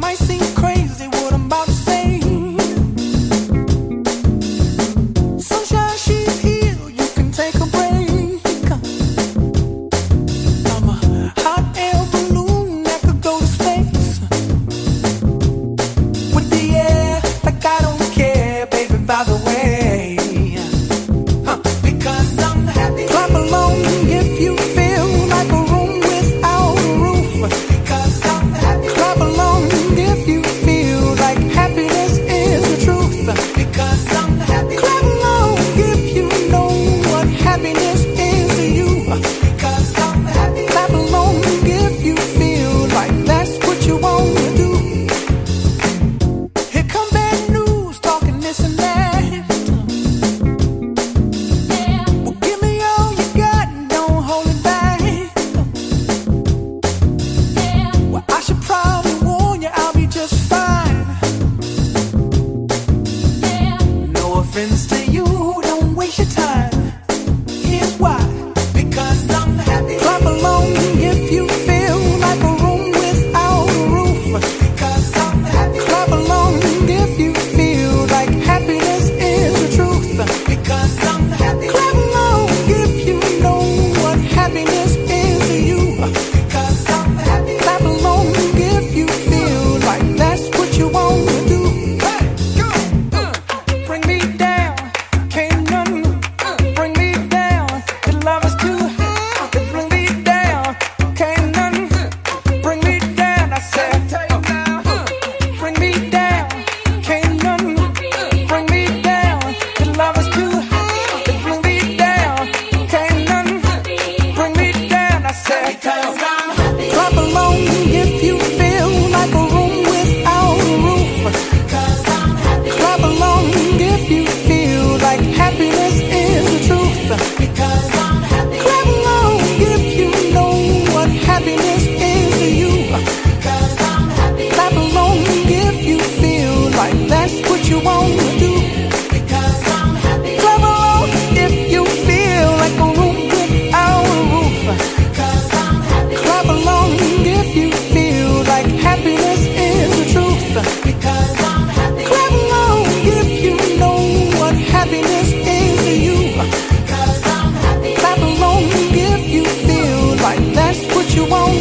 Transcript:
might seem crazy what I'm about to say. Sunshine, she's here, you can take a break. I'm a hot air balloon that could go to space with the air, like I don't care, baby, by the way. Because I'm happy. Clap along if you feel like a room without a roof. Because I'm happy. Clap along if you feel like happiness is the truth. Because I'm happy. Clap along if you know what happiness is to you. Because I'm happy. Clap along if you feel like that's what you want to do. Here come bad news, talking this and that. Well, give me all you got and don't hold it back. Well, I should probably warn you, I'll be just fine. No offense to you, don't waste your time. Here's why. Because I'm happy. Clap along if you feel like a room without a roof. Because I'm happy. Clap along if you feel like happiness is the truth. Because I'm happy. Clap along if you know what happiness is to you. Because I'm happy. Clap along if you feel like that's what you want to do. Bring me down, can't none bring me down. Your love is too high. Bring me down, can't none bring me down. I said, bring me down, can't none bring me down. Your love is too high. Bring me down, can't none bring me down. I said, because I'm happy. Clap along if you feel like a room without a roof. Because I'm happy. Clap along if you feel like happiness is the truth. Because I'm happy. Clap along if you know what happiness is to you. Because I'm happy. Clap along if you feel like that's what you want to do. Because I'm happy. Clap along if you feel like a room without a roof. Because I'm happy. Clap along if you feel like happiness is the truth. Because I'm happy. Clap along if you know what happiness is to you. Because I'm happy. Clap along if you feel like that's what you want